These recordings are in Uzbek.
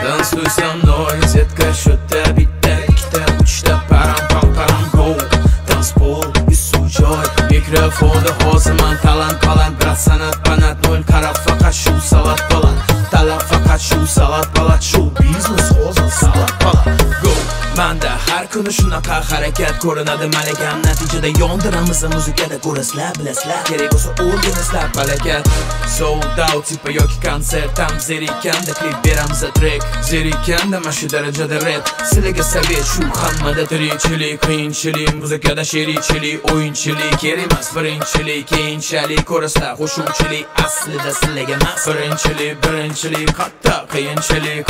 Танцуй со мной, детка, счета bitta, ikkita, uchta, param pam param go. Tanzpol, isu joy, mikrofonda hozirman talant baland, brat san'at panat nol, qarab faqat shu salat baland, talab faqat shu salat baland, shu biznes hozir salat baland. Go, manda har kuni shunaqa harakat ko'rinadi malakam, natijada yondiramiz muzikada ko'rasizlar, bilasizlar, kerak bo'lsa o'rganasizlar balakat. Sold out tipa yoki konsert, tam zerikanda klip beramiz track, zerikanda mana shu darajada rap, sizlarga savet shu hammada tirikchilik, qiyinchilik, muzikada sherikchilik, o'yinchilik, kerak emas birinchilik, keyinchalik ko'rasizlar qo'shuvchilik, aslida sizlarga emas birinchilik, qatta qiyinchilik,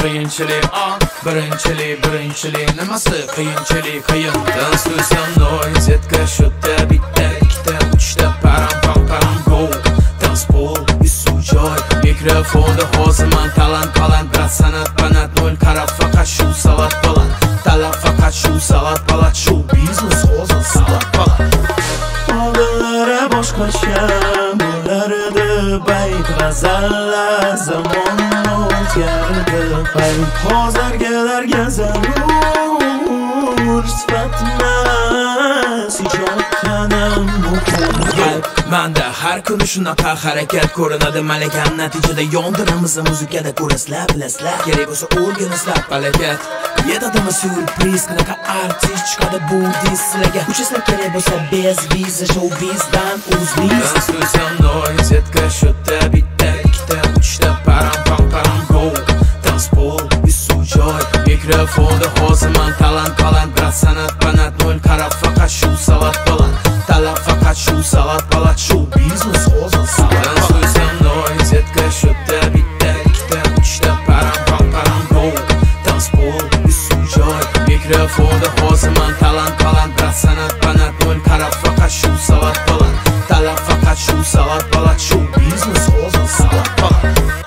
birinchilik nimasi qiyinchilik, qiyin. Tanzuy со мной, детка, счета bitta, ikkita, uchta, param pam param go. Tanzpol, isu joy, mikrofonda hozirman talant baland, brat san'at panat nol, qarab faqat shu salat baland, talab faqat shu salat baland, shu biznes hozir salat baland. Oldinlari boshqacha bo'lardi bayt g'azallar, zamon o'zgardi bayt, hozirgilarga zarur sifatmas ijodganim muhim. Manda har kuni shunaqa harakat ko'rinadi malakam, natijada yondiramiz muzikada ko'rasizlar, bilasizlar, kerak bo'lsa o'rganasizlar balakat. Yetadimi surpriz, qanaqa artist chiqadi bu diz sizlarga, uchasizlar kerak bo'lsa bez viza showbizdan o'zliz. Tanzuy со mной, детка, счета bitta, ikkita, uchta, param pam param go. Tanzpol, isu joy, mikrofonda hozirman talant baland, brat san'at panat nol, qarab faqat shu salat baland, talab faqat shu salat baland, shu biznes hozir salat. Tanzuy со mной, детка, счета bitta, ikkita, uchta, param pam param go. Tanzpol, isu joy, mikrofonda hozirman talant baland, brat san'at panat nol, qarab faqat shu salat baland, talab faqat shu salat baland, shu biznes hozir salat baland.